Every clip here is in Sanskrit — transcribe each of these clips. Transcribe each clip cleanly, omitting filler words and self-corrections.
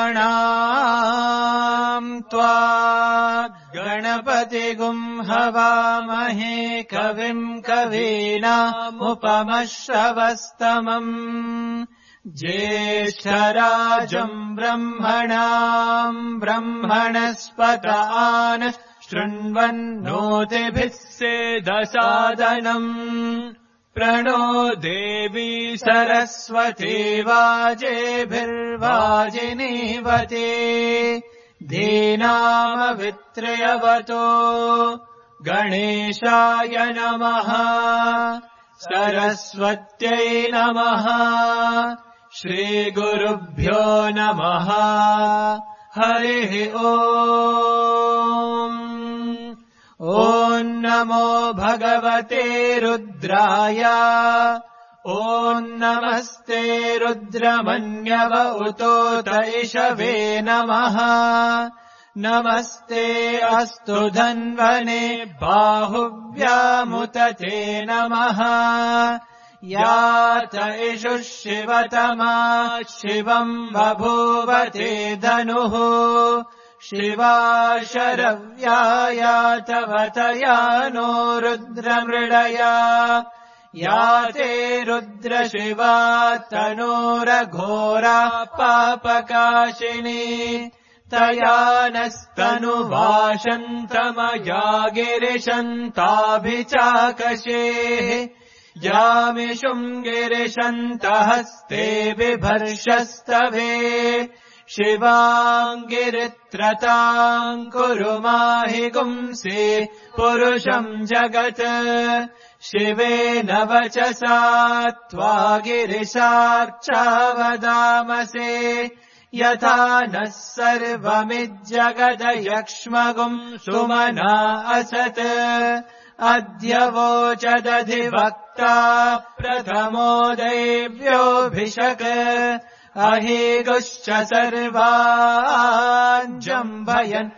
गणाम् त्वा गणपतिगुं हवामहे कविम् कवीनामुपमश्रवस्तमम् ज्येष्ठराजम् ब्रह्मणाम् ब्रह्मणस्पतान् शृण्वन्नोतिभिः सेदसादनम् प्रणो देवी सरस्वती वाजेभिर्वाजिनीवते धीनामवित्रयवतो गणेशाय नमः सरस्वत्यै नमः श्रीगुरुभ्यो नमः हरिः ओम् ॐ नमो भगवते रुद्राय ॐ नमस्ते रुद्रमन्यव उतोत इषवे नमः नमस्ते अस्तु धन्वने बाहुव्यामुत ते नमः यात इषुः शिवतमा शिवम् बभूव ते धनुः शिवा शरव्यायातवतया नो रुद्रमृडया याते रुद्रशिवा तनोरघोरा पापकाशिनी तया नस्तनुवाशन्तमया गिरिशन्ताभिचाकशेः यामिषुम् गिरिशन्तहस्ते बिभर्षस्तवे शिवाम् गिरित्रताम् कुरु माहि गुंसि पुरुषम् जगत् शिवेन वचसा त्वा गिरिशार्चावदामसे यथा नः सर्वमिज्जगदयक्ष्मगुम् सुमना असत् अद्य वोचदधिवक्ता प्रथमो दैव्योऽभिषक् अहेगुश्च सर्वान् जम्भयन्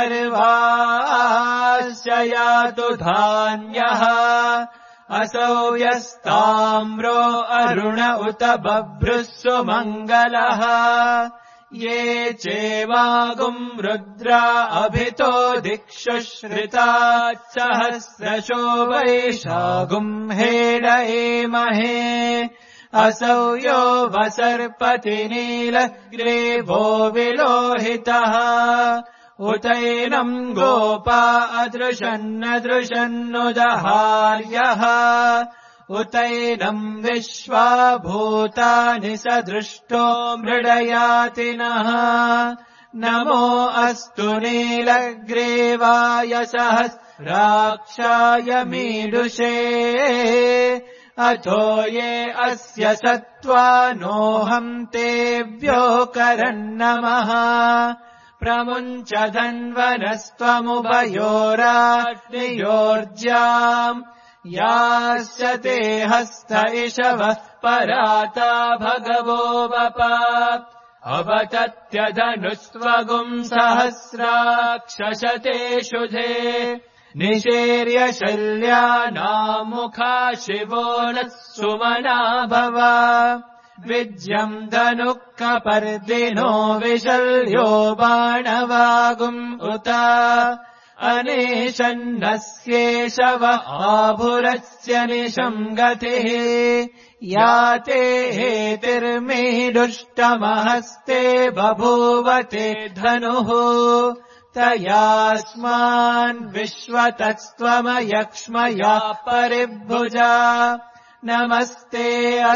सर्वाश्च यातु धान्यः असौ यस्ताम्रो अरुण उत बभ्रुः सुमङ्गलः ये चेवागुम् रुद्रा अभितो दिक्षुश्रिता सहस्रशो वैशागुम् हेडयेमहे असौ यो वसर्पति नीलग्रीवो विलोहितः उतैनम् गोपा अदृशन्नदृशन्नुदहार्यः उतैनम् विश्वा भूतानि सदृष्टो मृडयातिनः नमो अस्तु नीलग्रीवाय सहस्राक्षाय मीडुषे अथो ये अस्य सत्त्वानोऽहम् तेभ्यो करन्नमः प्रमुञ्च धन्वनस्त्वमुभयोराग्नियोर्ज्याम् यास्य ते हस्त इषवः पराता भगवो वपा अवतत्यधनुस्त्वगुम् सहस्राक्षशते शुधे निशेर्य शल्यानामुखा शिवो नः सुमना भव विज्यम् धनुः कपर्दिनो विशल्यो बाणवागुम् उत अनेशन्नस्येषव आभुरस्य निशम् गतिः याते हेतिर्मीडुष्टमहस्ते बभूवते धनुः तयास्मान् विश्वतस्त्वमयक्ष्मया परिभुजा नमस्ते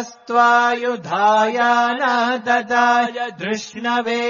अस्त्वायुधायानाददाय धृष्णवे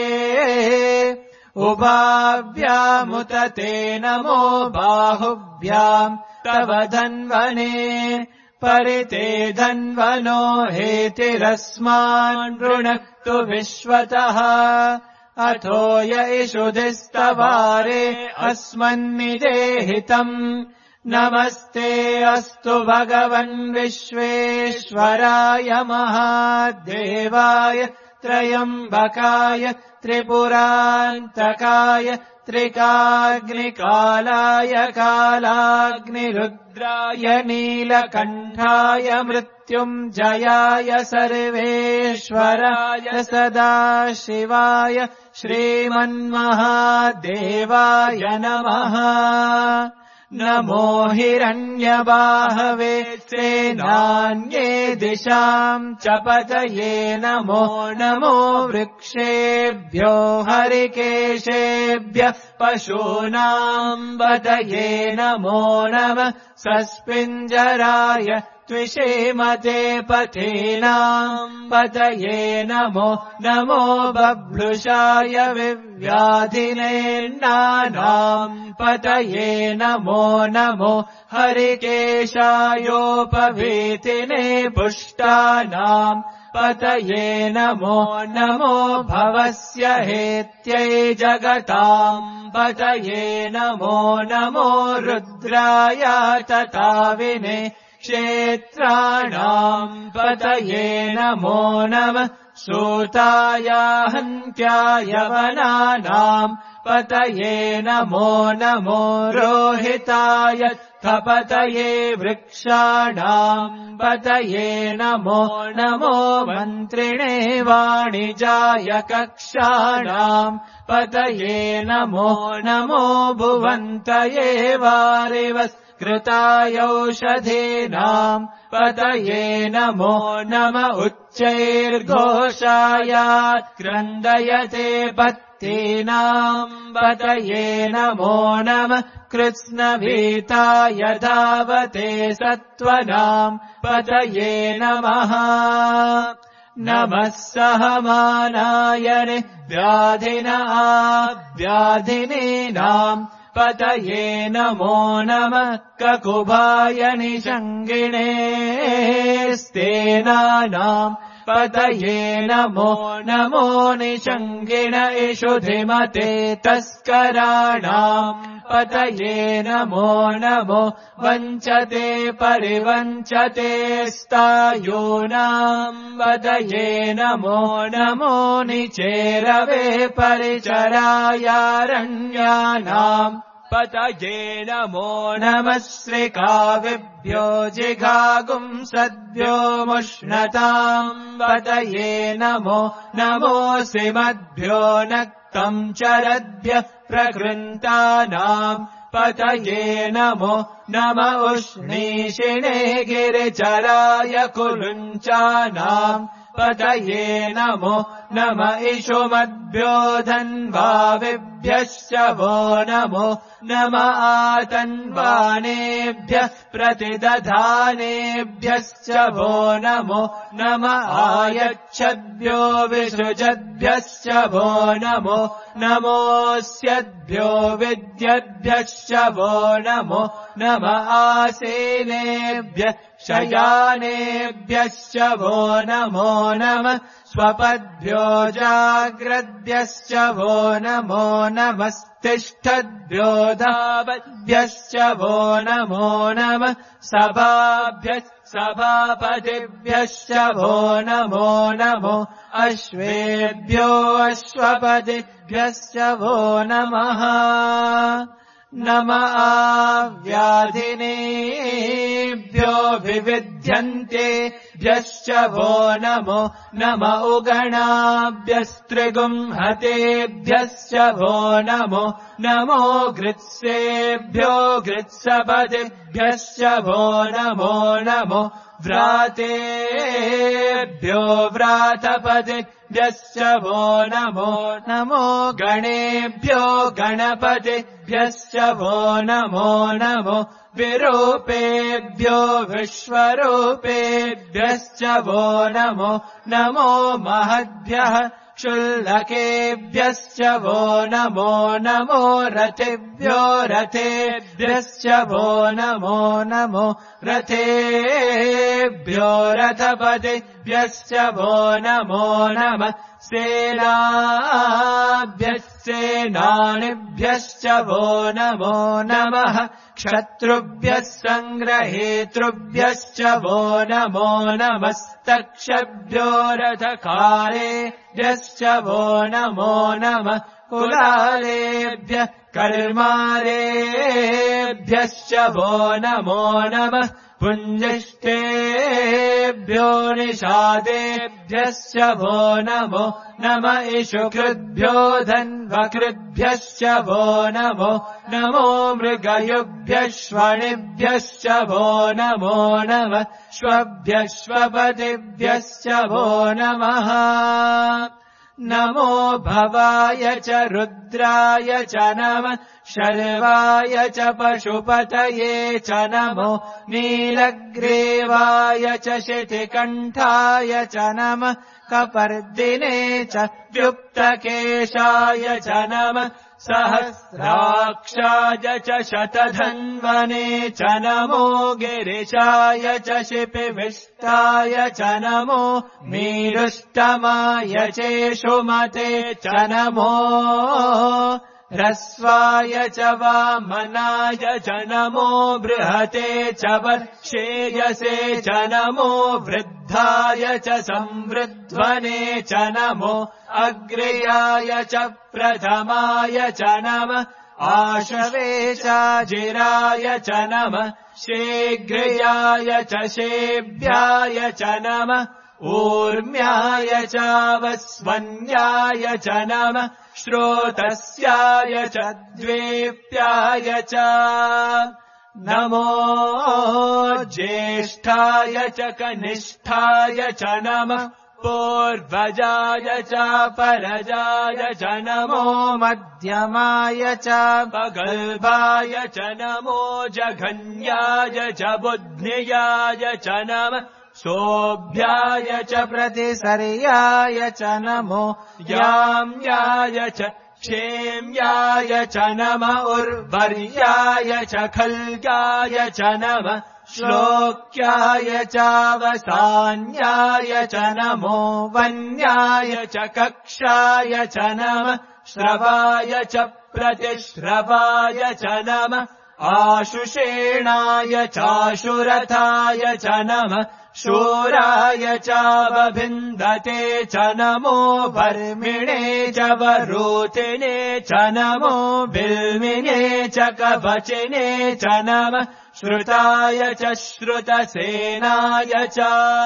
उभाव्यामुत ते नमो बाहुभ्याम् तव धन्वने परिते धन्वनो हेतिरस्मान् ऋणक्तु विश्वतः अथो य इषुधिस्तवारे अस्मन्निदेहितम् नमस्ते अस्तु भगवन् विश्वेश्वराय महादेवाय त्र्यम्बकाय त्रिपुरान्तकाय त्रिकाग्निकालाय कालाग्निरुद्राय नीलकण्ठाय मृत्युञ्जयाय सर्वेश्वराय सदाशिवाय श्रीमन्महादेवाय नमः। नमो हिरण्यबाहवे सेनान्ये दिशाम् च पतये नमो नमो वृक्षेभ्यो हरिकेशेभ्यः पशूनाम् पतये नमो नमः। सस्पिञ्जराय त्विषेमते पथीनाम् पतये नमो नमो बभ्लुषाय विव्याधिनेन्नानाम् पतये नमो नमो हरिकेशायोपवीतिने पुष्टानाम् पतये नमो नमो भवस्य हेत्यै जगताम् पतये नमो नमो रुद्राय तताविने क्षेत्राणाम् पतये नमो नमः। सूताय हन्त्याय वनानाम् पतये नमो नमो रोहिताय पतये वृक्षाणाम् पतये नमो नमो मन्त्रिणे वाणिजाय कक्षाणाम् पतये नमो नमो भुवन्तये वारिवस्कृतायौषधीनाम् पतये नमो नम उच्चैर्घोषायात् क्रन्दयते पत्तीनाम् पतये नमो नमः। कृत्स्नभीताय धावते सत्त्वनाम् पतये नमः। नमः सहमानाय व्याधिनीनाम् पतये नमो नमः। ककुभाय निषङ्गिणे स्तेनानाम् पतये नमो नमो निषङ्गिण इषुधिमते तस्कराणाम् पतये नमो नमो वञ्चते परिवञ्चते स्तायूनाम् पतये नमो नमो निचेरवे परिचरायारण्यानाम् पतये नमो नमः। श्रिकाविभ्यो जिघागुंसद्भ्यो मुष्णताम् पतये नमो नमो श्रीमद्भ्यो नक्तम् चरद्भ्यः प्रकृन्तानाम् पतये नमो नम उष्णीषिणे गिरिचराय कुरुञ्चानाम् पतये नमो नम इषुमद्भ्यो धन्वाविभ्यश्च वो नमो नम आतन्वानेभ्यः प्रतिदधानेभ्यश्च वो नमो नम आयच्छद्भ्यो विसृजद्भ्यश्च वो नमो नमोऽस्यद्भ्यो विद्यद्भ्यश्च वो नमो नम आसीनेभ्यः शयानेभ्यश्च वो नमो नमः। स्वपद्भ्यो जाग्रद्भ्यश्च वो नमो नमस्तिष्ठद्भ्यो धावद्भ्यश्च वो नमो नमः। सभापतिभ्यश्च वो नमो नमो अश्वेभ्यो अश्वपतिभ्यश्च वो नमः। नम आव्याधिनेभ्यो विविध्यन्तेभ्यश्च वो नमो नम उगणाभ्यस्त्रिगुंहतेभ्यश्च वो नमो नमो गृत्सेभ्यो गृत्सपतिभ्यश्च वो नमो नमो व्रातेभ्यो व्रातपतिभ्यश्च वो नमो नमो गणेभ्यो गणपतिभ्यश्च वो नमो नमो विरूपेभ्यो विश्वरूपेभ्यश्च वो नमो नमो महद्भ्यः क्षुल्लकेभ्यश्च वो नमो नमो रथेभ्यो रथेभ्यश्च वो नमो नमो रथेभ्यो रथपतिभ्यश्च वो नमो नमः। सेनाभ्यः सेनानिभ्यश्च वो नमो नमः। क्षत्रुभ्यः सङ्ग्रहेतृभ्यश्च वो नमो नमस्तक्षभ्यो रथकारेभ्यश्च वो नमो नमः कुलालेभ्यः कर्मारेभ्यश्च वो नमो नमः पुञ्जिष्टेभ्यो निषादेभ्यश्च वो नमो नमः इषुकृद्भ्यो धन्वकृद्भ्यश्च वो नमो नमो मृगयुभ्यः श्वणिभ्यश्च वो नमो नमः श्वभ्यः श्वपतिभ्यश्च वो नमः नमो भवाय च रुद्राय च नमः शर्वाय च पशुपतये च नमो नीलग्रीवाय च शितिकण्ठाय च नमः कपर्दिने च व्युक्तकेशाय च नमः सहस्राक्षाय च शतधन्वने च नमो गिरिशाय च शिपिविष्टाय च नमो मीरुष्टमाय चेषुमते च नमो ह्रस्वाय च वामनाय च नमो बृहते च वर्षेयसे च नमो वृद्धाय च संवृध्वने च नमो अग्र्याय च प्रथमाय च नमः आशवे चाजिराय च नमः शीघ्राय च शेभ्याय च नमः ऊर्म्याय चावस्वन्याय च नमः श्रोतस्याय च द्वेप्याय च नमो ज्येष्ठाय च कनिष्ठाय च नमः पूर्वजाय च परजाय च नमो मध्यमाय च पगल्भाय च नमो जघन्याय च बुद्ध्याय च नमः सोऽभ्याय च प्रतिसर्याय च नमो याम्याय च क्षेम्याय च नमः उर्वर्याय च खल्गाय च नमः श्लोक्याय चावसान्याय च नमो वन्याय च कक्षाय च नमः श्रवाय च प्रतिश्रवाय च नमः आशुषेणाय चाशुरथाय च नमः शूराय चावभिन्दते च नमो वर्मिणे च वरोतिने च नमो बिल्मिने च कवचिने च नमः श्रुताय च श्रुतसेनाय च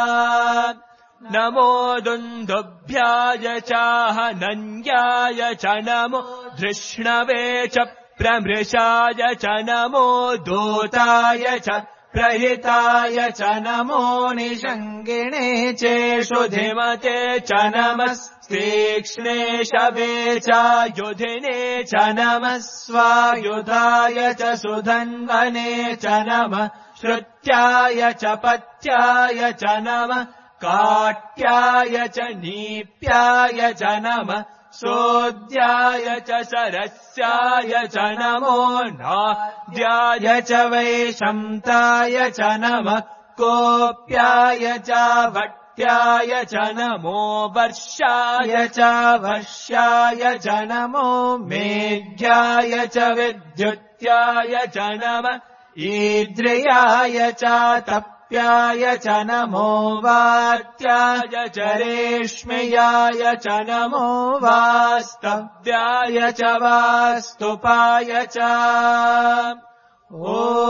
नमो दुन्दुभ्याय चाहनन्याय च नमो धृष्णवे च प्रमृषाय च नमो दूताय च प्रहिताय च नमो निषङ्गिणे चेषुधिमते च नमः तीक्ष्णे शवे चायुधिने च नमः स्वायुधाय च सुधन्वने च नमः श्रुत्याय च पत्याय च नमः काट्याय च नीप्याय च नमः सोद्याय च सरस्याय च नमो नाद्याय च वैशन्ताय च नमः कोप्याय च भट्ट्याय च नमो वर्षाय च वर्ष्याय च नमो मेघ्याय च विद्युत्याय च नमः ईद्रियाय च तप्याय च नमो वात्याय च रेश्मयाय च नमो वास्तव्याय च वास्तुपाय च ॐ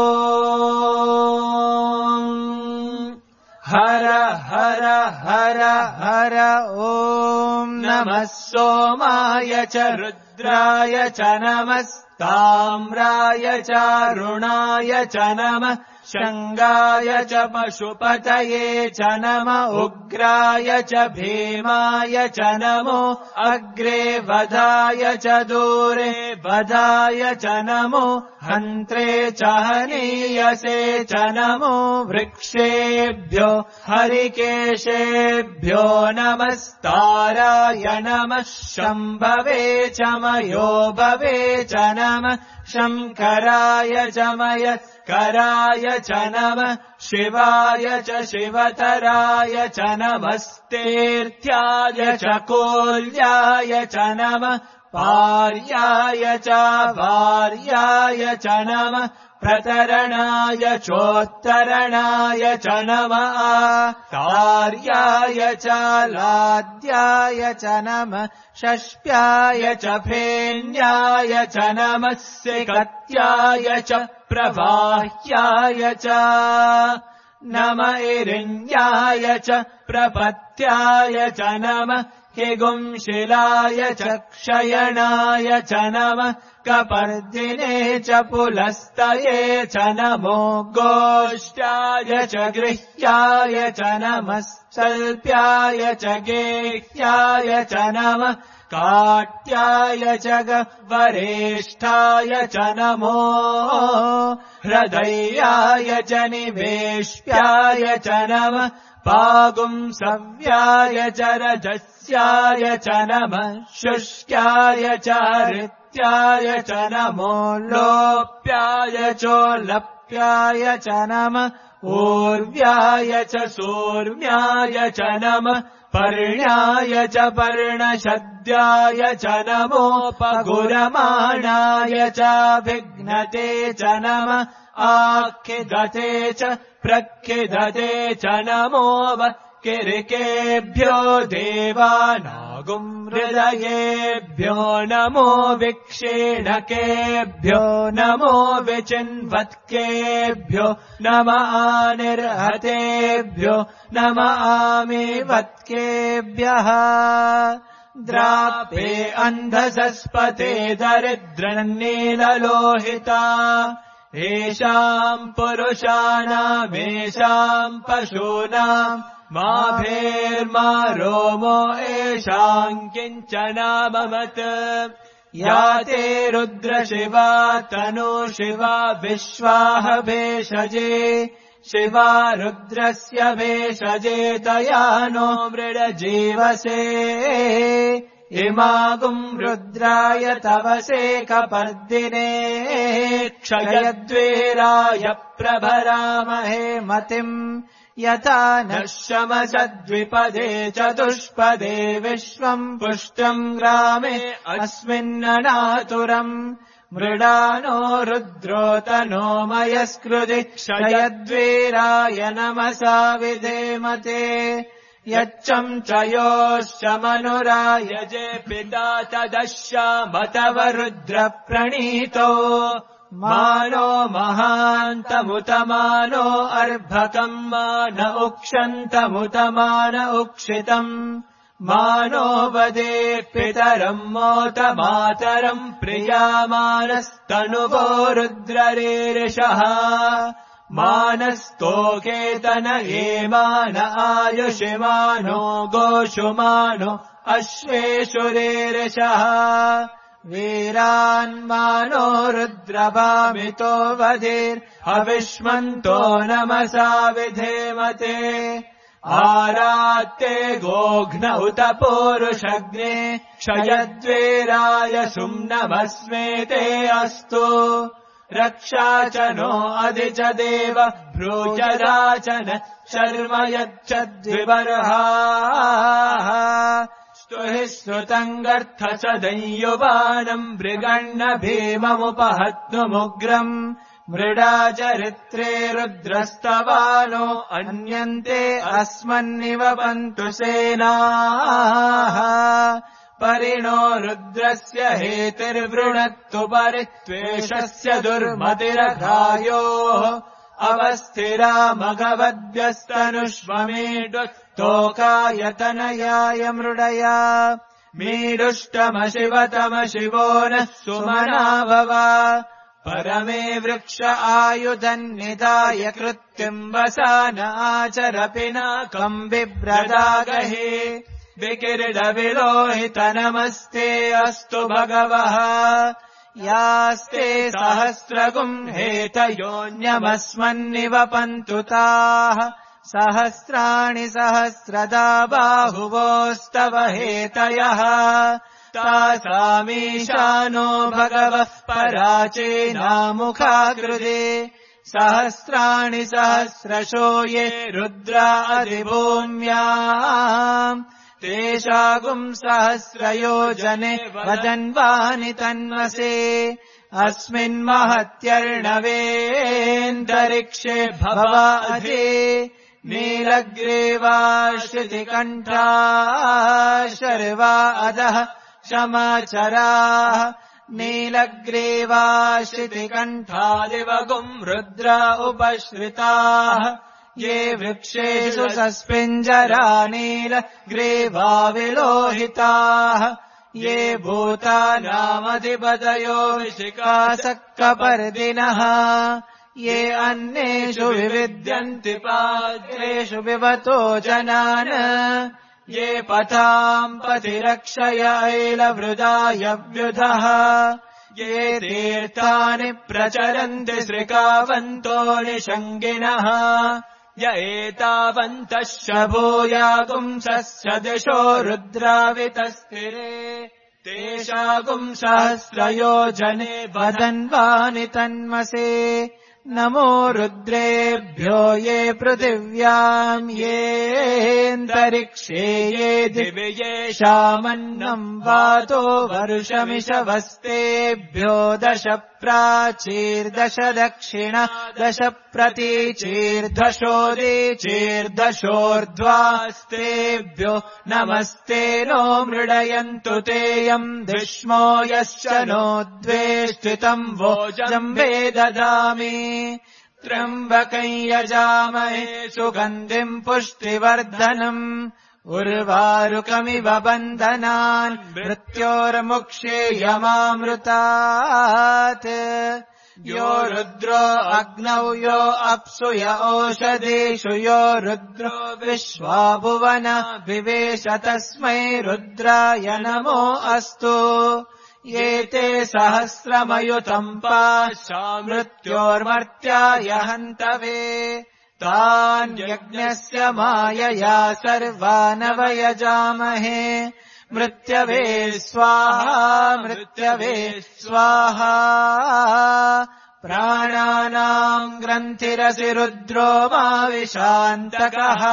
हर हर हर हर ॐ नमः सोमाय च रुद्राय च नमस्ताम्राय च रुणाय च नमः शङ्गाय च पशुपतये च नमः उग्राय च भीमाय च नमो अग्रे वधाय च दूरे वधाय च नमो हन्त्रे च हनीयसे च नमो वृक्षेभ्यो हरिकेशेभ्यो नमस्ताराय नमः शम्भवे च मयोभवे च नमः शङ्कराय च मयत्कराय च नमः शिवाय च शिवतराय च नमस्तेऽर्थ्याय च कोल्याय च नमः पार्याय च वार्याय च नमः प्रतरणाय चोत्तरणाय च नमः तार्याय च लाद्याय च नमः षष्प्याय च फेन्याय च नमः सिकत्याय च प्रवाह्याय च नमः इरिण्याय च प्रपत्याय च नमः हिगुंशिलाय च क्षयणाय च नमः कपर्दिने च पुलस्तये च नमो गोष्ठाय च गृह्याय च नमः सल्प्याय च गेह्याय च नमः काट्याय च वरेष्ठाय च नमो हृदयाय च निवेश्याय च नमः पागुंसव्याय च रजस्याय च नमः शुष्क्याय च हृत्याय च नमो लोप्याय चोलप्याय च नमः ऊर्व्याय च सूर्म्याय च नमः पर्ण्याय च पर्णशद्याय च नमोपगुरमाणाय च विघ्नते च नमः आखिदते च प्रखिदते च नमो किरिकेभ्यो देवानागुं हृदयेभ्यो नमो विक्षेणकेभ्यो नमो विचिन्वत्केभ्यो नमः निर्हतेभ्यो नमः आमिवत्केभ्यः द्रापे अन्धसस्पते दरिद्रन्नीललोहिता येषाम् पुरुषाणामेषाम् पशूनाम् मा भेर्मा रोमो येषाम् किञ्चनाममत् या ते रुद्रशिवा तनु शिवा विश्वाह भेषजे शिवा रुद्रस्य भेषजे तया नो मृडजीवसे इमागुम् रुद्राय तवसे कपर्दिने क्षयद्वेराय प्रभरामहे मतिम् यथा नः शमसद्विपदे चतुष्पदे विश्वम् पुष्टम् ग्रामे अस्मिन्ननातुरम् मृडानो रुद्रोतनो मयस्कृति क्षयद्वेराय नमसा विधेमते यच्चम् च योश्च मनुरायजे पिता तदश्यामतव रुद्रप्रणीतो मानो महान्तमुतमानो अर्भकम् मान उक्षन्तमुतमान उक्षितम् मानो वदे पितरम् मोत मातरम् प्रियामानस्तनुवो रुद्ररेरिषः मानस्तोकेतन एमान आयुषिमानो गोषुमानो अश्वेषुरेरिषः वीरान्मानो रुद्रभामितो वधीर्हविष्मन्तो नमसा विधेमते आरात्ते गोघ्न उत पूरुषग्ने क्षयद्वेराय सुम्नमस्मेते अस्तु रक्षा च नो अधि च देव भ्रूजराचन शर्म यच्छद्विबर्हाः स्तुहि श्रुतङ्गर्थ च दैयुवानम् मृगण्ण भीममुपहत्नुमुग्रम् मृडा चरित्रे रुद्रस्तवानो अन्यन्ते अस्मन्निवपन्तु सेनाः परिणो रुद्रस्य हेतिर्वृणत्तु परित्वेषस्य दुर्मतिरघायोः अवस्थिरा मघवद्भ्यस्तनुष्वमेडुस्तोकायतनयाय मृडया मीडुष्टमशिवतमशिवो नः सुमना भव परमे वृक्ष आयुधन्निधाय कृत्तिम् वसान आचरपिनाकम् बिभ्रदागहे विकिरीटविलोहितनमस्ते अस्तु भगवः यास्ते सहस्रगुम् हेतयोऽन्यमस्मन्निवपन्तु ताः सहस्राणि सहस्रदा बाहुवोस्तव हेतयः तासामीशानो भगवः पराचेनामुखाकृते सहस्राणि सहस्रशो ये रुद्रा अधिभूम्याम् तेषागुम् सहस्रयोजने वदन्वानि तन्मसे अस्मिन्महत्यर्णवेऽन्तरिक्षे भवाधे नीलग्रीवा श्रुतिकण्ठा शर्वा अधः क्षमाचराः नीलग्रीवा श्रुतिकण्ठादिवगुम् रुद्रा उपश्रिताः ये वृक्षेषु सस्पिञ्जरा नीलग्रीवा विलोहिताः ये भूतानामधिपतयो विशिखासक्कपर्दिनः ये अन्येषु विविद्यन्ति पात्रेषु विवतो जनान् ये पथाम् पथिरक्षयैलवृदायव्युधः ये तीर्थानि प्रचरन्ति श्रिकावन्तो निषङ्गिनः य एतावन्तः शभूयागुंसस्य दिशो रुद्रावितस्थिरे तेषागुम् सहस्रयोजने वदन्वानि तन्मसे नमो रुद्रेभ्यो ये पृथिव्याम् येऽन्तरिक्षे ये दिवि येषामन्नम् वातो वर्षमिषवस्तेभ्यो 10 प्राचीर्दश दक्षिण 10 प्रतीचीर्दशोदीचीर्दशोर्ध्वास्तेभ्यो नमस्ते नो मृडयन्तु तेयम् धिष्मो यश्च नो द्वेष्टितम् वोजम् वेददामि त्र्यम्बकं यजामहे सुगन्धिम् पुष्टिवर्धनम् उर्वारुकमिव बन्धनान् मृत्योर्मुक्षेयमामृतात् यो रुद्रो अग्नौ यो अप्सु य ओषधीषु यो रुद्रो विश्वा भुवन विवेश तस्मै रुद्राय नमो अस्तु ये ते सहस्रमयुतम् पाशा मृत्योर्मर्त्याय हन्तवे तान् यज्ञस्य मायया सर्वानवयजामहे मृत्यवे स्वाहा मृत्यवे स्वाहा प्राणानाम् ग्रन्थिरसि रुद्रो मा विशान्तकः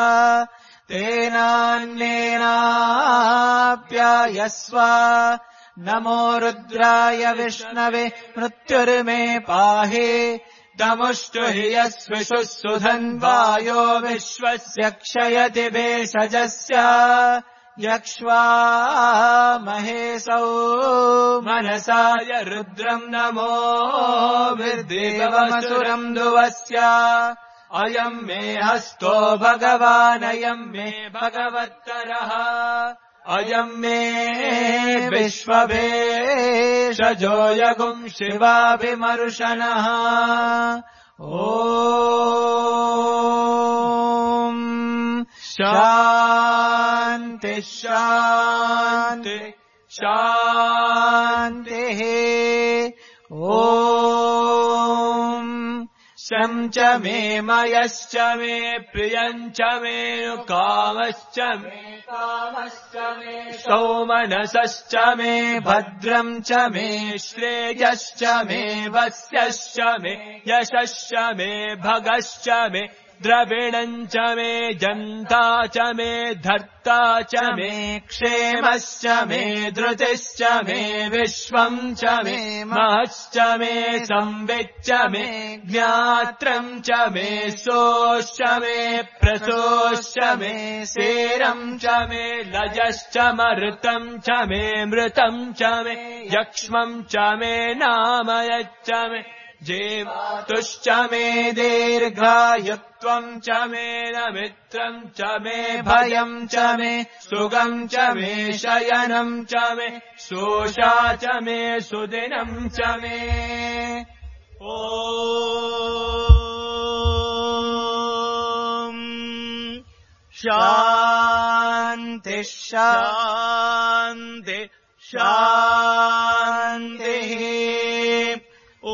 तेनान्येनाप्यायस्व नमो रुद्राय विष्णवे मृत्युर्मे पाहि दमुष्टु हि यस्विषुः सुधन्वायो विश्वस्य क्षयति भेषजस्य यक्ष्वा महेशौ मनसाय रुद्रम् नमो विर्देवमसुरम् दुवस्य अयम् मे हस्तो भगवानयम् मे भगवत्तरः अयम् मे विश्वभेषजो यगुम् शिवाभिमर्शनः ॐ शान्ति शान्ति शान्तिः ॐ शं च मे मयश्च मे प्रियम् च मे कामश्च मे सौमनसश्च मे भद्रम् च मे श्रेयश्च मे वस्यश्च मे यशश्च मे भगश्च मे द्रविणम् च मे जन्ता च मे धर्ता च मे क्षेमश्च मे धृतिश्च मे विश्वम् च मे महश्च मे संविच्च मे ज्ञात्रम् च मे सोश्च मे प्रसोश्च मे सेरम् च मे लजश्च मरुतम् च मे मृतम् च मे यक्ष्मम् च मे नामयच्च मे जेवातुश्च मे दीर्घायुत्वम् च मे नमित्रम् च मे भयम् च मे सुगम् च मे शयनम् च मे शोषा च मे सुदिनम् च मे ॐ शान्ति शान्ति शान्तिः ॐ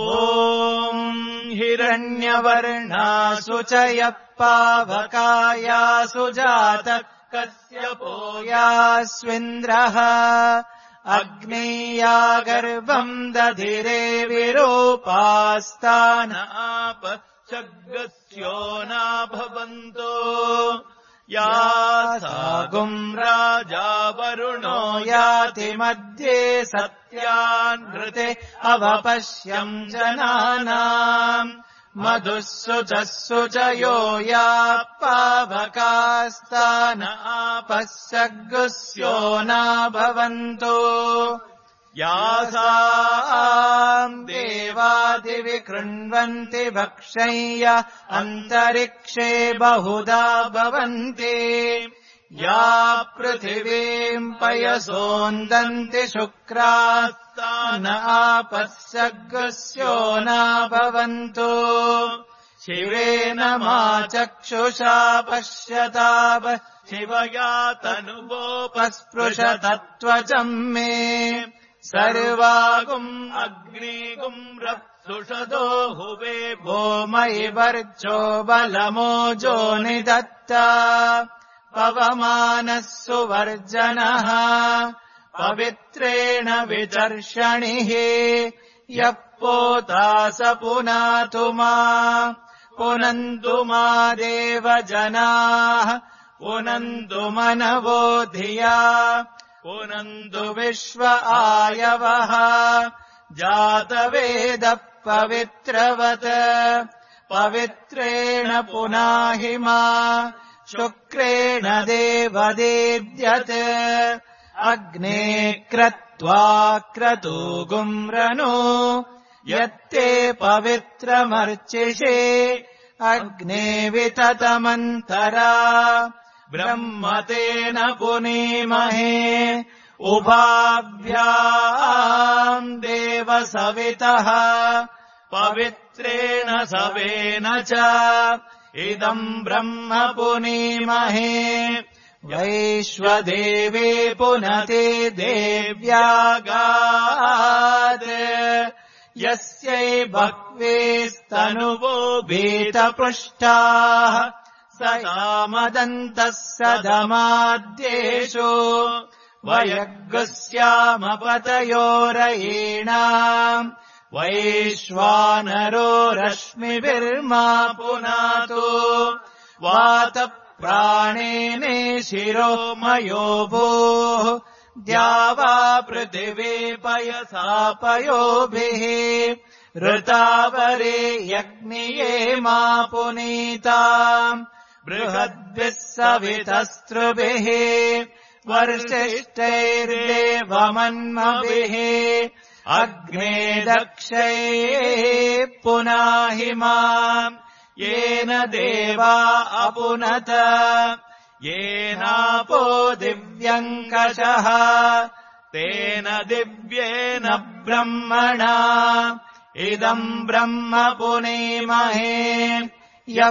हिरण्यवर्णासु च यः पावकायासु जातः कस्यपो यास्विन्द्रः अग्नेया गर्भम् दधिरे विरूपास्तानाप सद्गस्यो नाभवन्तो यासागुम् राजा वरुणो याति मध्ये सत्यान्हृते अवपश्यम् जनानाम् मधुःसुचः सुचयो या पावकास्तान आपस्सग्गुस्यो न भवन्तु यासाम् देवादिविकृण्वन्ति भक्षय्य अन्तरिक्षे बहुधा भवन्ति या पृथिवीम् पयसोन्दन्ति शुक्रास्तान आपस्सग्गुस्यो न भवन्तु शिवेन मा चक्षुषा पश्यताप शिवया तनुवोपस्पृशतत्त्वचम् मे सर्वागुम् अग्निगुम् रप्सुषदो हुवे भूमयि वर्चो बलमोजो निदत्ता पवमानः सुवर्जनः पवित्रेण विचर्षणिः यः पोता स पुनातु मा पुनन्तु मा देवजनाः पुनन्तु मनवो धिया पुनन्तु विश्व आयवः जातवेदः पवित्रवत् पवित्रेण पुनाहि मा शुक्रेण देवदेद्यत् अग्ने क्रत्वा क्रतुगुम् रनु यत्ते पवित्रमर्चिषे अग्ने विततमन्तरा ब्रह्मतेन पुनीमहे उभाभ्याम् देवसवितः पवित्रेण सवेन च इदम् ब्रह्म पुनीमहे वैश्वदेवे पुनते देव्यागात् यस्यै भक्वेस्तनुवो भीतपृष्ठाः स कामदन्तः सदमाद्येषु वयग्गस्यामपतयोरयेणाम् वैश्वानरो रश्मिभिर्मा पुनातु वातप्राणेने शिरो मयो भूः द्यावा पृथिवी पयसापयोभिः ऋतावरे यज्ञिये मा पुनीताम् बृहद्भिः सवितस्त्रुभिः वर्षिष्ठैर्देवमन्मभिः अग्ने दक्षैः पुनाहि माम् येन देवा अपुनत येनापो दिव्यङ्कषः तेन दिव्येन ब्रह्मणा इदम् ब्रह्म पुनीमहे यः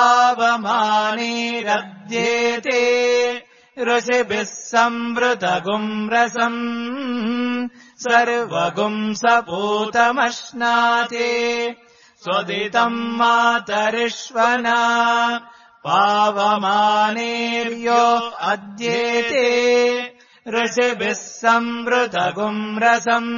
पावमानीरद्येते ऋषिभिः संवृतगुम् रसम् सर्वगुम् सपूतमश्नाति स्वदितम् मातरिष्वना पावमानेर्यो अद्येते ऋषिभिः संवृतगुम् रसम्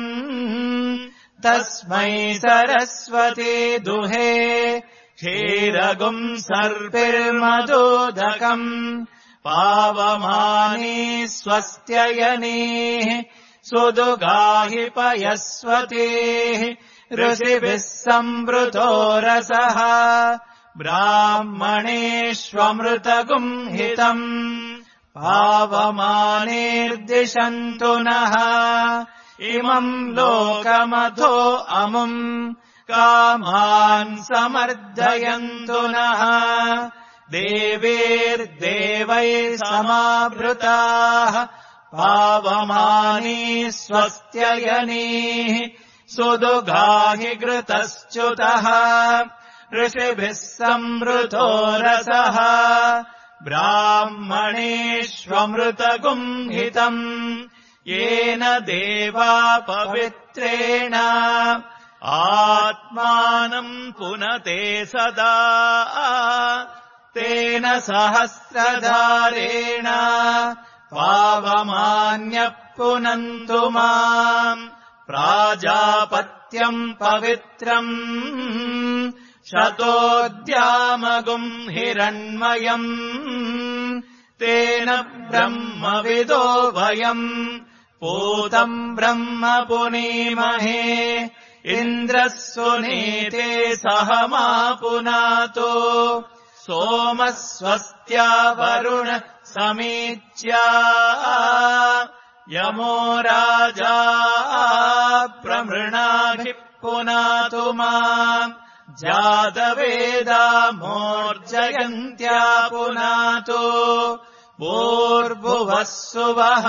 तस्मै सरस्वती दुहे क्षीरगुम् सर्पिर्मदोदकम् पावमानी स्वस्त्ययनीः सुदुगाहि पयस्वतीः ऋषिभिः संवृतो रसः ब्राह्मणेष्वमृतगुम् हितम् पावमानेर्दिशन्तु नः इमम् लोकमथो अमुम् कामान् समर्दयन्तु नः देवैर्देवैः समावृताः पावमानी स्वस्त्ययनीः सुदुगाहि घृतश्च्युतः ऋषिभिः संवृतो रसः ब्राह्मणेष्वमृतगुम् हितम् येन देवा पवित्रेण आत्मानम् पुनते सदा तेन सहस्रधारेण पावमान्यः पुनन्तु माम् प्राजापत्यम् पवित्रम् शतोद्यामगुम् हिरण्मयम् तेन ब्रह्मविदो वयम् पूतम् ब्रह्म पुनीमहे इन्द्रः सुनीते सहमा पुनातो सोमः स्वस्त्या वरुण समीच्या यमो राजा प्रमृणाभिः पुनातु माम् जातवेदा मोर्जयन्त्या पुनातु भूर्भुवः सुवः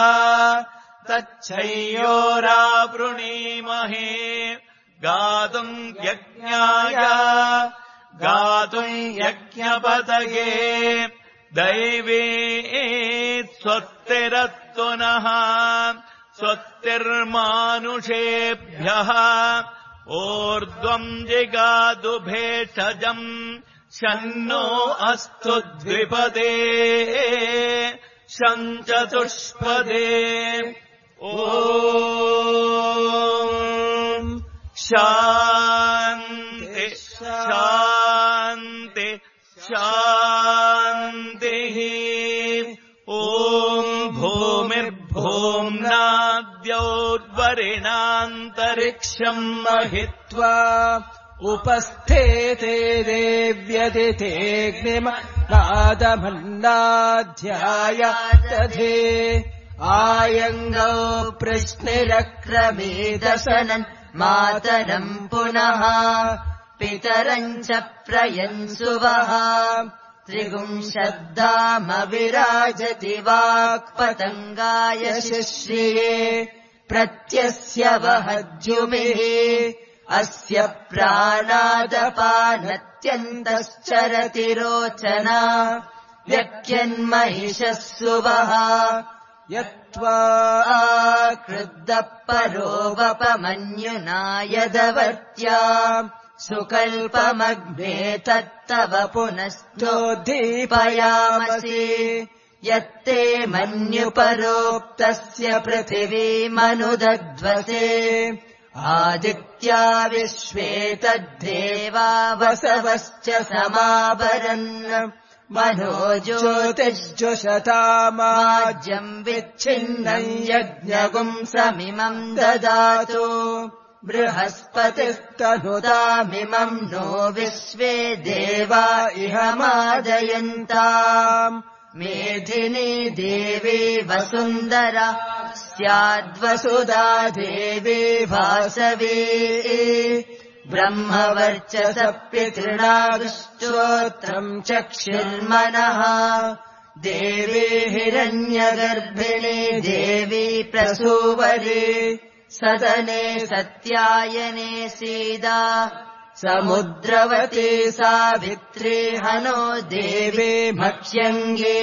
तच्छयोरावृणीमहे गातुम् यज्ञाय गातुम् यज्ञपतये दैवे स्वस्तिरस्तु नः स्वस्तिर्मानुषेभ्यः ऊर्ध्वम् जिगातु भेषजम् शन्नो अस्तु द्विपदे शञ्चतुष्पदे ॐ शान्ति शान्ति शान्तिः ॐ भूमिर्भूम्नाद्योद्वरिणान्तरिक्षम् महित्वा उपस्थेते देव्यदितेऽग्निमन्नादमन्नाध्यायादधे आयङ्गौ प्रश्निरक्रमेदशनन् मातरम् पुनः पितरम् च प्रयन्सुवः त्रिगुंशद्धामविराजति वाक्पतङ्गाय शिश्रिये प्रत्यस्य वहज्युमिः अस्य प्राणादपानत्यन्तश्चरति रोचना व्यक्यन्महिषः सुवः यत्त्वा क्रुद्धः परोवपमन्युना यदवर्त्या सुकल्पमग्ने तत्तव पुनश्चोद्दीपयामसि यत्ते मन्युपरोक्तस्य पृथिवीमनुदध्वसे आदित्या विश्वे तद्धेवा वसवश्च समावरन् मनो ज्योतिर्जुषतामाज्यम् विच्छिन्नम् यज्ञगुम् समिमम् ददातु बृहस्पतिस्तनुतामिमम् नो विश्वे देवा इह मादयन्ताम् मेधिनी देवी वसुन्धरा स्याद्वसुधा देवी वासवी ब्रह्मवर्चसपितृणाविष्टोत्रम् चक्षुर्मनः देवी हिरण्यगर्भिणी देवी प्रसूवरी सदने सत्यायने सीदा समुद्रवती सावित्री हनो देवी भक्ष्यङ्गे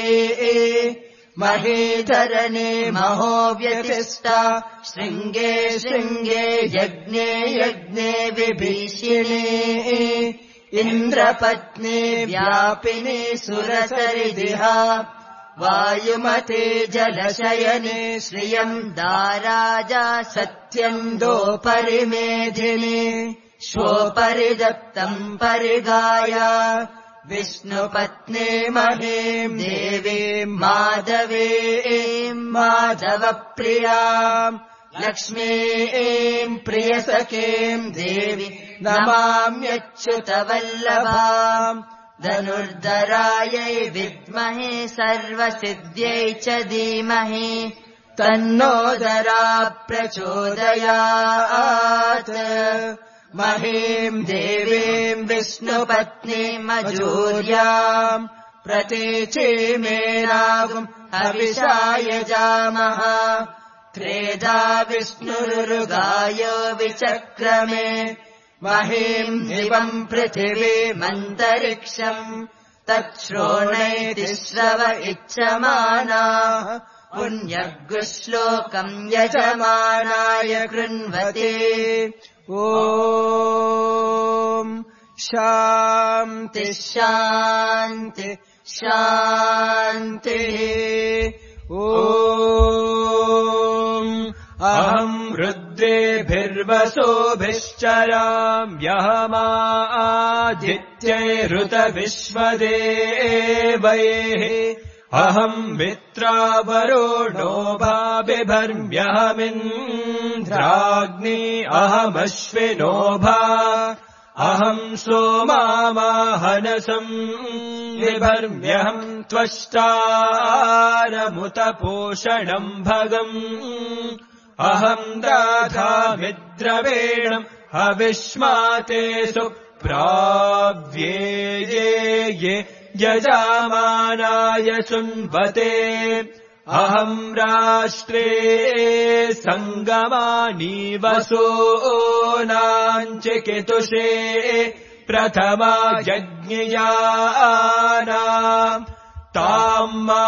महीधरणे महो व्यतिष्ठा शृङ्गे शृङ्गे यज्ञे यज्ञे विभीषिणे इन्द्रपत्नी व्यापिनी सुरसरिदिहा वायुमते जलशयने श्रियम् दाराजा सत्यन्दो परिमेधिनी श्वोपरिदत्तम् परिगाया विष्णुपत्नी महीम् देवीम् माधवीम् माधवप्रियाम् लक्ष्मीम् प्रियसखीम् देवी नमाम्यच्युतवल्लभाम् धनुर्धरायै विद्महे सर्वसिद्ध्यै च धीमहि तन्नो धरा प्रचोदयात् महीम् देवीम् विष्णुपत्नीमजूर्याम् प्रतीचीमेनागुम् हविषाय जामः त्रेधा विष्णुरुगायो विचक्रमे महीम् दिवम् पृथिवीमन्तरिक्षम् तच्छ्रोणैति श्रव इच्छमानाः पुण्यगुश्लोकम् यजमानाय कृण्वते ॐ शान्ति शान्ति शान्तिः ॐ अहम् रुद्रेभिर्वसुभिश्चराम्यहमादित्यैरुतविश्वदेवैः अहम् मित्रावरुणो भाबिभर्म्यहमिन्द्राग्नि अहमश्विनो भा अहम् सोमामाहनसम् बिभर्म्यहम् त्वष्टारमुतपोषणम् भगम् अहम् दाधामिद्रवेणम् हविष्माते सुप्राव्ये यजामानाय सुन्वते अहम् राष्ट्रे सङ्गमानि वसूनाञ्चिकितुषे प्रथमा यज्ञयानाम् ताम् मा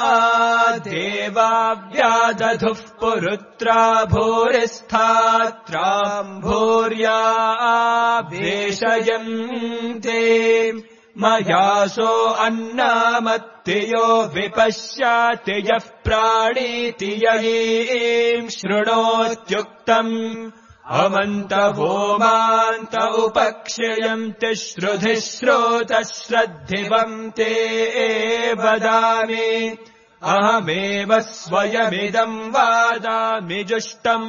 देवाव्यादधुः पुरुत्रा भूरिस्थात्राम् भूर्या भेषयन्ते मयासो अन्नामत्तियो विपश्याति यः प्राणीति ययीम् शृणोत्युक्तम् अमन्तवो मान्त उपक्षयन्ति श्रुधिः श्रोतश्रद्धिवम् ते वदामि अहमेव स्वयमिदम् वादामि जुष्टम्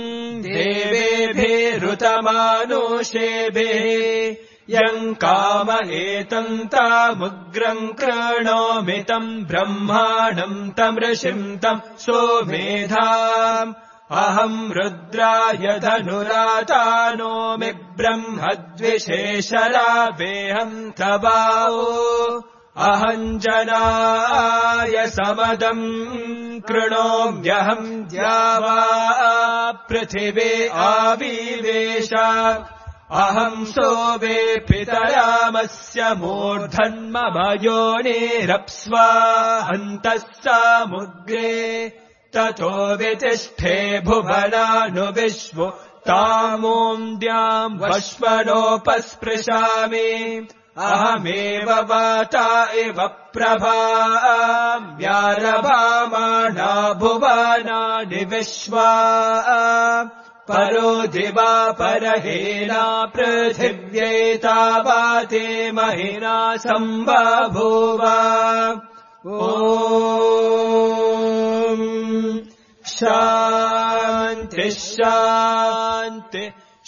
देवेभिरुतमानुषेभिः यम् काम एतम् तामुग्रम् कृणोमि तम् ब्रह्माणम् तमृषिम् तम् सोमेधाम् अहम् रुद्राय धनुरातानोमि ब्रह्मद्विशेषरावेऽहम् तवाओ अहम् जनाय समदम् कृणोम्यहम् द्यावा पृथिवे आविवेश अहम् सोमे पितरामस्य मूर्धन्ममयोनिरप्स्वा अन्तः सामुग्रे ततो वितिष्ठे भुवनानुविश्वो तामोन्द्याम् वश्वनोपस्पृशामि अहमेव वाता इव प्रभाम्यारभामाणा भुवनानि विश्वा परो दिवा परहेना पृथिव्यैतावाते महिना सम्बभूव ॐ शान्ति शान्ति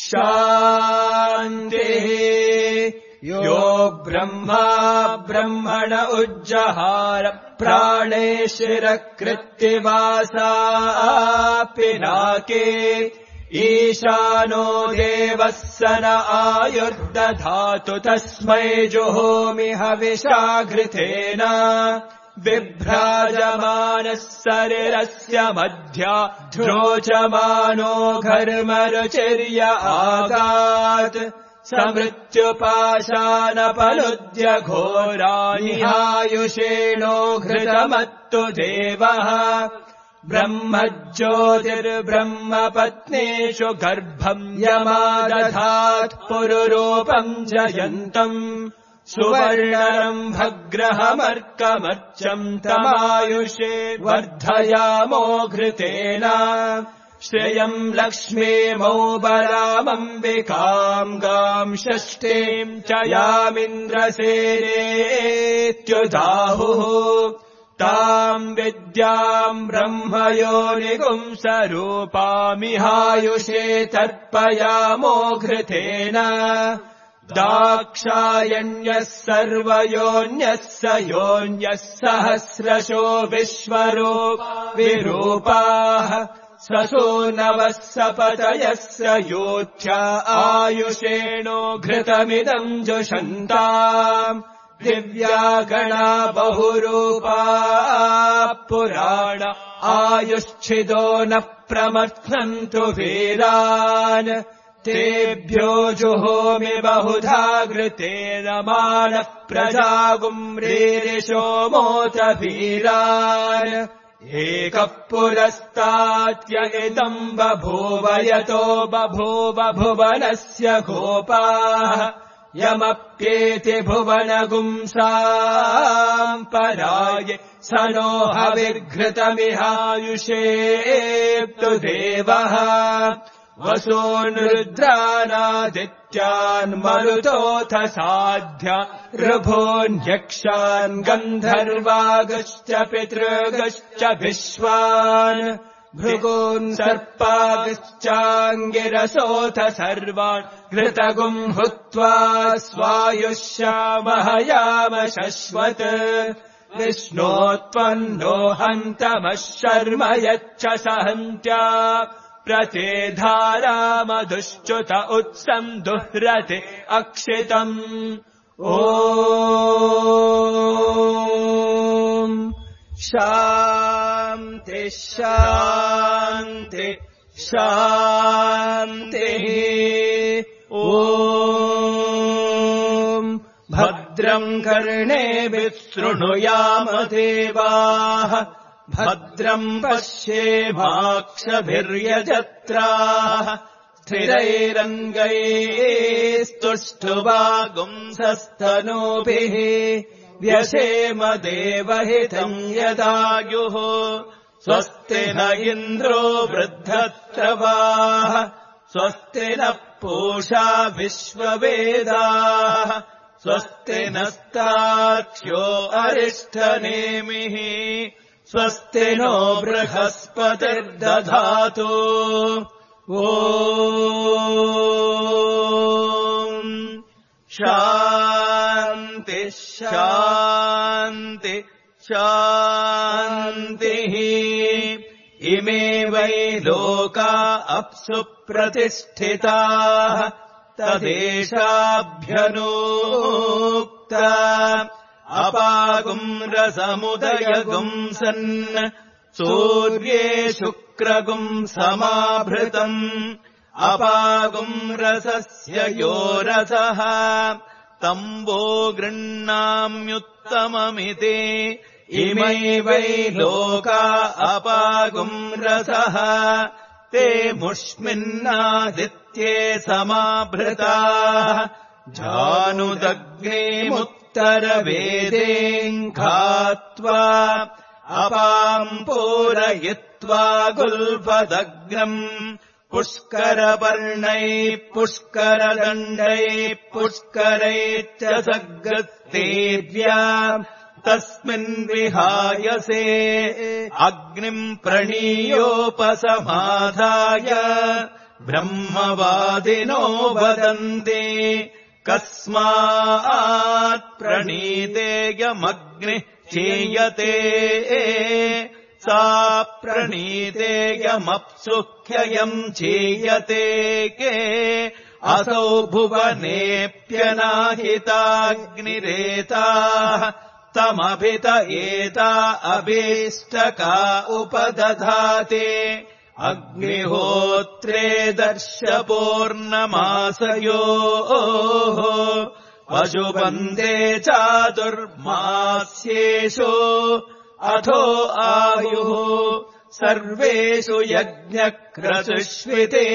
शान्तिः यो ब्रह्मा ब्रह्मण उज्जहार प्राणे शिरकृत्तिवासा पिनाके ईशानो देवः स न आयुर्दधातु तस्मै जुहोमि हविषाघृतेन बिभ्राजमानः शरीरस्य मध्या ध्रोचमानो घर्मरुचिर्य आगात् समृत्युपाशानपलुद्य घोरानिहायुषेणो घृतमत्तु देवः ब्रह्मज्योतिर्ब्रह्मपत्नीषु गर्भम् यमादधात् पुरुरूपम् जयन्तम् सुवर्णरम् भग्रहमर्कमर्चम् तमायुषे वर्धयामो घृतेन श्रियम् लक्ष्मीमौ बलामम्बिकाम् गाम् षष्ठीम् च यामिन्द्रसेनेत्युदाहुः ताम् विद्याम् ब्रह्मयोनिगुम् स्वरूपामिहायुषे तर्पयामो घृतेन दाक्षायण्यः सर्वयोन्यः स योन्यः सहस्रशो विश्वरूपाः ससो नवः सपतयः स योध्या आयुषेणो घृतमिदम् जुषन्ताम् दिव्या गणा बहुरूपा पुराण आयुश्छिदो न प्रमथ्नन्तु वीरान् तेभ्यो जुहोमि बहुधा घृतेन मानः प्रजागुम्रीरिषोमोत वीरान् एकः पुरस्तात्य इदम् बभूव यतो बभूव भुवनस्य गोपाः यमप्येति भुवनगुंसाम् पराये स नो हविर्घृतमिहायुषेऽप्तु देवः वसून् मरुतोऽथ साध्या ऋभोन्यक्षान् गन्धर्वागश्च पितृगश्च विश्वान् भृगून् सर्पागश्चाङ्गिरसोऽथ सर्वान् घृतगुम् हुत्वा स्वायुष्यामहयाम शश्वत् विष्णो त्वन्नो हन्तमः शर्म यच्च सहन्त्या प्रतेधारामधुश्च्युत उत्सम् दुह्रते अक्षितम् ॐ शान्ति शान्ति शान्तिः ॐ भद्रम् कर्णेभिः शृणुयाम देवाः भद्रम् पश्येमाक्षभिर्यजत्राः स्थिरैरङ्गैस्तुष्टुवागुंसस्तनूभिः व्यशेम देवहितम् यदायुः स्वस्ति न इन्द्रो वृद्धत्रवाः स्वस्ति नः पूषा विश्ववेदाः स्वस्ति नस्तार्क्ष्यो अरिष्ठनेमिः स्वस्ति नो बृहस्पतिर्दधातु ॐ शान्ति शान्ति शान्तिः इमे वै लोका अप्सु प्रतिष्ठिताः तदेशाभ्यनोक्ता अपागुम् रसमुदयगुम् सन् सूर्ये शुक्रगुम् समाभृतम् अपागुम् रसस्य यो रसः तम्बो गृह्णाम्युत्तममिति इमै वै लोका अपागुम् रसः ते मुष्मिन्नादित्ये समाभृताः जानुदग्नेमुत्तरवेदेऽङ्घात्वा अपाम् पूरयित्वा गुल्फदग्नम् पुष्करपर्णैः पुष्करदण्डैः पुष्करैश्च सग्रस्तेव्या तस्मिन् विहायसे अग्निम् प्रणीयोपसमाधाय ब्रह्मवादिनो वदन्ति कस्मात् प्रणीतेयमग्निः चीयते सा प्रणीतेयमप्सुख्ययम् चीयते के असौ भुवनेऽप्यनाहिताग्निरेताः तमभित एता अभीष्टका उपदधाते अग्निहोत्रे दर्शपूर्णमासयोः पशुबन्धे चातुर्मास्येषु अथो आयुः सर्वेषु यज्ञक्रतुष्विते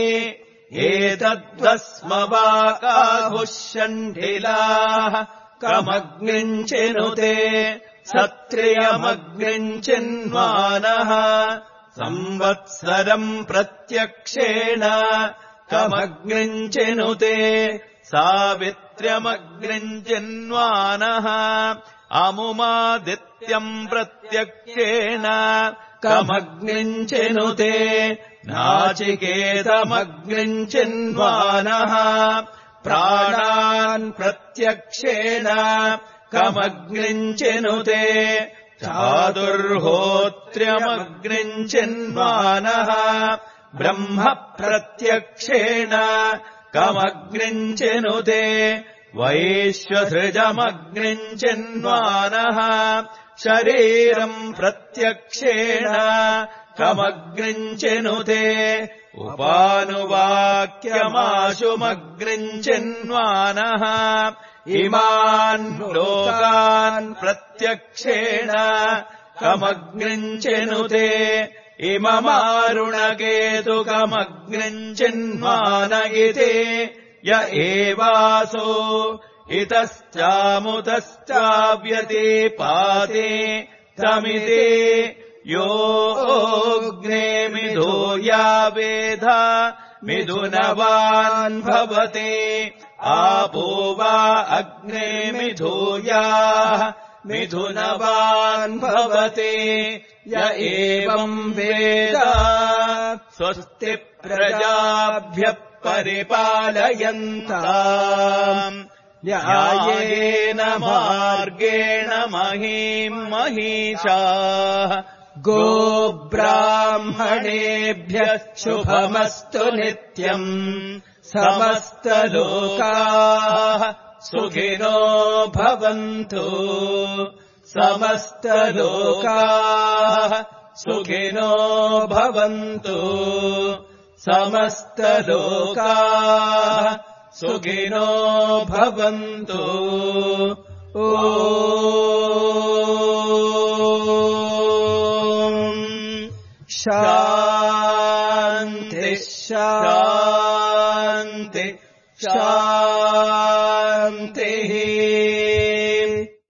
एतद्वस्मवाकाहुः षण्ढिलाः कमग्निम् चिनुते सत्रियमग्निम् चिन्वानः संवत्सरम् प्रत्यक्षेण कमग्निम् चिनुते सावित्र्यमग्निम् चिन्वानः अमुमादित्यम् प्रत्यक्षेण कमग्निम् चिनुते नाचिकेतमग्निम् चिन्वानः प्राणान् प्रत्यक्षेण कमग्निम् चिनुते चातुर्होत्र्यमग्निम् चिन्वानः ब्रह्म प्रत्यक्षेण कमग्निम् चिनुते वैश्वसृजमग्निम् चिन्वानः शरीरम् प्रत्यक्षेण कमग्निम् चिनुते उपानुवाक्यमाशुमग्निम् चिन्वानः इमान् लोकान् प्रत्यक्षेण कमग्निम् चिनुते इममारुणकेतुकमग्निम् चिन्वान इति य एवासो इतश्चामुतश्चाव्यतिपाते तमिते योऽग्ने मिथो यावेधा मिथुनवान् भवते आपो वा अग्ने मिथो याः मिथुनवान् भवते य एवम् वेद स्वस्ति प्रजाभ्यः परिपालयन्ताम् न्यायेन मार्गेण महीम् महीषाः गोब्राह्मणेभ्यः शुभमस्तु नित्यम् समस्तलोकाः सुखिनो भवन्तु समस्तलोकाः सुखिनो भवन्तु समस्तलोकाः सुखिनो भवन्तु शान्ति शान्ति शान्ति